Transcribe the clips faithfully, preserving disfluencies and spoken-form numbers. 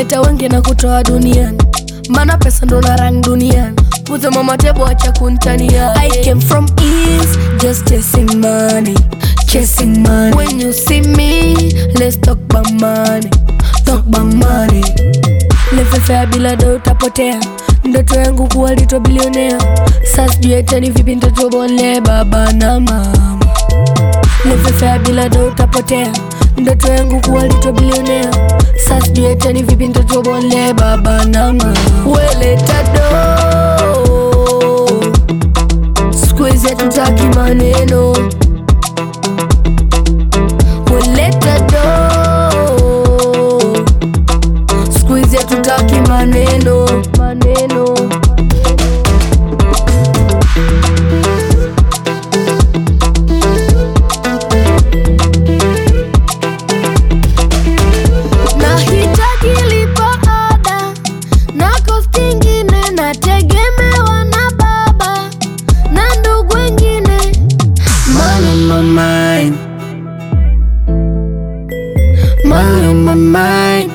Umeita wengi na kutoa duniani, mana pesa ndo na rang duniani. Put them on my table, acha kuntania. I came from east, just chasing money, chasing money. When you see me, let's talk about money, talk about money. Live fair bila do utapotea. Ndoto yangu kuwa little billionaire. Sasa sijui hata ni vipi nitatoboa baba na mama. Live fair bila do utapotea. Ndoto yangu kuwa little billionaire. Sasa sijui hata ni vipi nitatoboa baba na mama. Weleta do, squeeze hatutaki maneno. Weleta do, squeeze hatutaki maneno, maneno. Nahitaji lipa ada na cost ingine, nategemewa na baba na ndugu wengine. Money on my mind, money on my mind.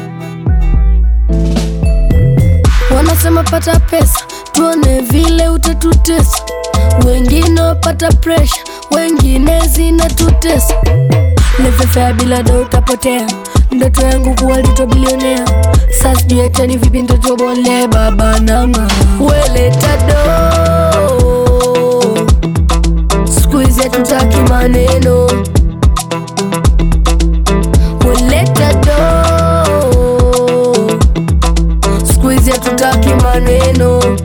Wanasema pata pesa, tuone vile utatutesa. Wengine wapata pressure, wengine zinatutesa. Live fair bila do utapotea. Ndoto yangu kuwa little billionaire. Sasa sijui hata ni vipi nitatoboa baba na mama. Weleta do, squeeze hatutaki maneno. Weleta do, squeeze hatutaki maneno.